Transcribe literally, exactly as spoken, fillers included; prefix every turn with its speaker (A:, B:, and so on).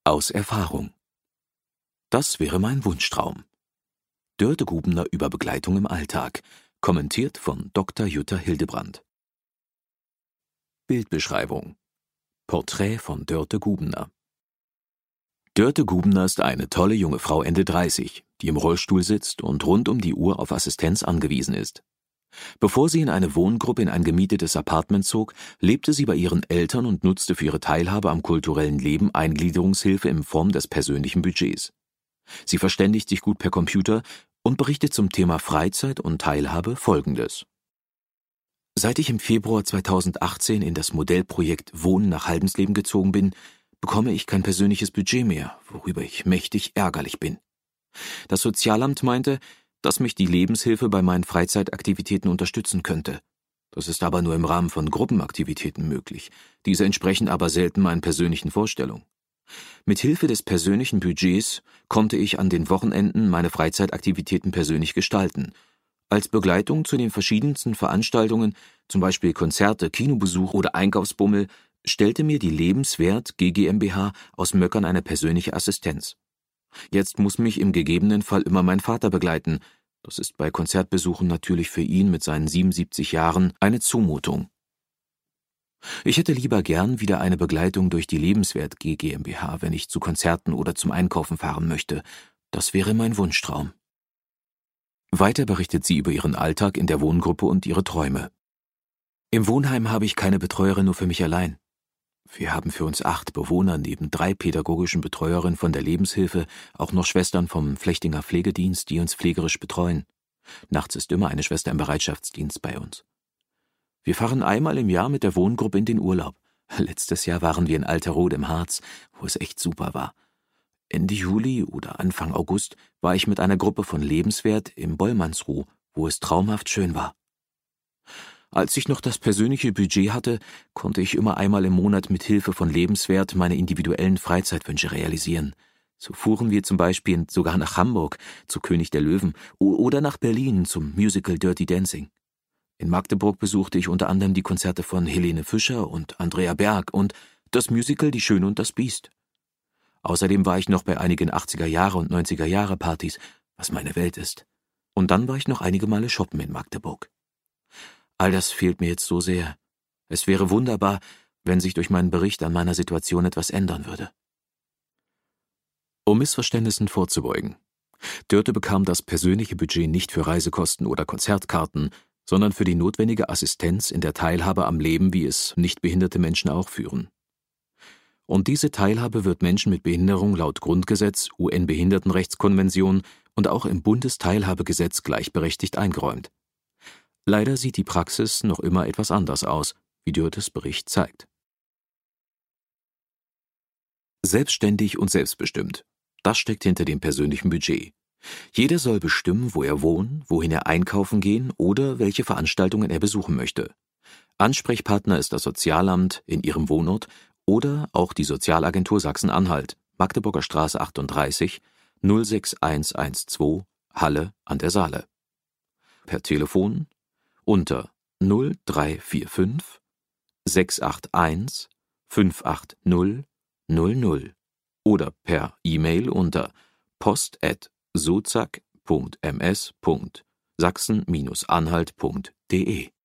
A: Aus Erfahrung. Das wäre mein Wunschtraum. Dörte Gubener über Begleitung im Alltag, kommentiert von Doktor Jutta Hildebrand. Bildbeschreibung. Porträt von Dörte Gubener. Dörte Gubener ist eine tolle junge Frau Ende dreißig, die im Rollstuhl sitzt und rund um die Uhr auf Assistenz angewiesen ist. Bevor sie in eine Wohngruppe in ein gemietetes Appartement zog, lebte sie bei ihren Eltern und nutzte für ihre Teilhabe am kulturellen Leben Eingliederungshilfe in Form des persönlichen Budgets. Sie verständigt sich gut per Computer und berichtet zum Thema Freizeit und Teilhabe Folgendes. Seit ich im Februar zweitausendachtzehn in das Modellprojekt Wohnen nach Haldensleben gezogen bin, bekomme ich kein persönliches Budget mehr, worüber ich mächtig ärgerlich bin. Das Sozialamt meinte, dass mich die Lebenshilfe bei meinen Freizeitaktivitäten unterstützen könnte. Das ist aber nur im Rahmen von Gruppenaktivitäten möglich. Diese entsprechen aber selten meinen persönlichen Vorstellungen. Mit Hilfe des persönlichen Budgets konnte ich an den Wochenenden meine Freizeitaktivitäten persönlich gestalten. Als Begleitung zu den verschiedensten Veranstaltungen, zum Beispiel Konzerte, Kinobesuch oder Einkaufsbummel, stellte mir die Lebenswert G GmbH aus Möckern eine persönliche Assistenz. Jetzt muss mich im gegebenen Fall immer mein Vater begleiten. Das ist bei Konzertbesuchen natürlich für ihn mit seinen siebenundsiebzig Jahren eine Zumutung. Ich hätte lieber gern wieder eine Begleitung durch die Lebenswert G GmbH, wenn ich zu Konzerten oder zum Einkaufen fahren möchte. Das wäre mein Wunschtraum. Weiter berichtet sie über ihren Alltag in der Wohngruppe und ihre Träume. Im Wohnheim habe ich keine Betreuerin nur für mich allein. Wir haben für uns acht Bewohner neben drei pädagogischen Betreuerinnen von der Lebenshilfe auch noch Schwestern vom Flechtinger Pflegedienst, die uns pflegerisch betreuen. Nachts ist immer eine Schwester im Bereitschaftsdienst bei uns. Wir fahren einmal im Jahr mit der Wohngruppe in den Urlaub. Letztes Jahr waren wir in Alterode im Harz, wo es echt super war. Ende Juli oder Anfang August war ich mit einer Gruppe von Lebenswert im Bollmannsruh, wo es traumhaft schön war. Als ich noch das persönliche Budget hatte, konnte ich immer einmal im Monat mit Hilfe von Lebenswert meine individuellen Freizeitwünsche realisieren. So fuhren wir zum Beispiel sogar nach Hamburg zu König der Löwen oder nach Berlin zum Musical Dirty Dancing. In Magdeburg besuchte ich unter anderem die Konzerte von Helene Fischer und Andrea Berg und das Musical Die Schöne und das Biest. Außerdem war ich noch bei einigen achtziger-Jahre- und neunziger-Jahre-Partys, was meine Welt ist. Und dann war ich noch einige Male shoppen in Magdeburg. All das fehlt mir jetzt so sehr. Es wäre wunderbar, wenn sich durch meinen Bericht an meiner Situation etwas ändern würde. Um Missverständnissen vorzubeugen. Dörte bekam das persönliche Budget nicht für Reisekosten oder Konzertkarten, sondern für die notwendige Assistenz in der Teilhabe am Leben, wie es nichtbehinderte Menschen auch führen. Und diese Teilhabe wird Menschen mit Behinderung laut Grundgesetz, U N-Behindertenrechtskonvention und auch im Bundesteilhabegesetz gleichberechtigt eingeräumt. Leider sieht die Praxis noch immer etwas anders aus, wie Dörtes Bericht zeigt. Selbstständig und selbstbestimmt. Das steckt hinter dem persönlichen Budget. Jeder soll bestimmen, wo er wohnen, wohin er einkaufen gehen oder welche Veranstaltungen er besuchen möchte. Ansprechpartner ist das Sozialamt in ihrem Wohnort oder auch die Sozialagentur Sachsen-Anhalt, Magdeburger Straße achtunddreißig, null sechs eins eins zwei, Halle an der Saale. Per Telefon unter null drei vier fünf sechs acht eins fünf acht null null null oder per E-Mail unter post at sozak punkt m s punkt sachsen Bindestrich anhalt punkt de.